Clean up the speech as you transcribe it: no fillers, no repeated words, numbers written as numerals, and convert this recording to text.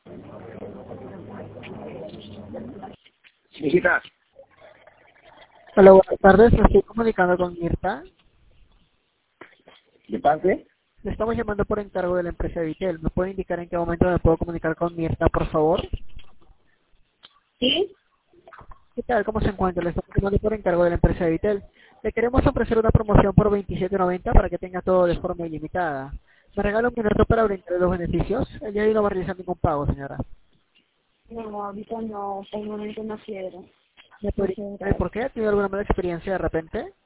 Hijita, Hola, buenas tardes. Me estoy comunicando con Mirta. ¿de parte? Le estamos llamando por encargo de la empresa Vitel. ¿Me puede indicar en qué momento me puedo comunicar con Mirta, por favor? ¿Sí? ¿Qué tal? ¿Cómo se encuentra? Le estamos llamando por encargo de la empresa Vitel. Le queremos ofrecer una promoción por 27.90 para que tenga todo de forma ilimitada. ¿Me regala un minuto para brindarle los beneficios? El día de hoy no va a realizar ningún pago, señora. No, ahorita no, por el momento no quiero. ¿Me No podría quiero. indicar por qué? ¿Ha tenido alguna mala experiencia de repente?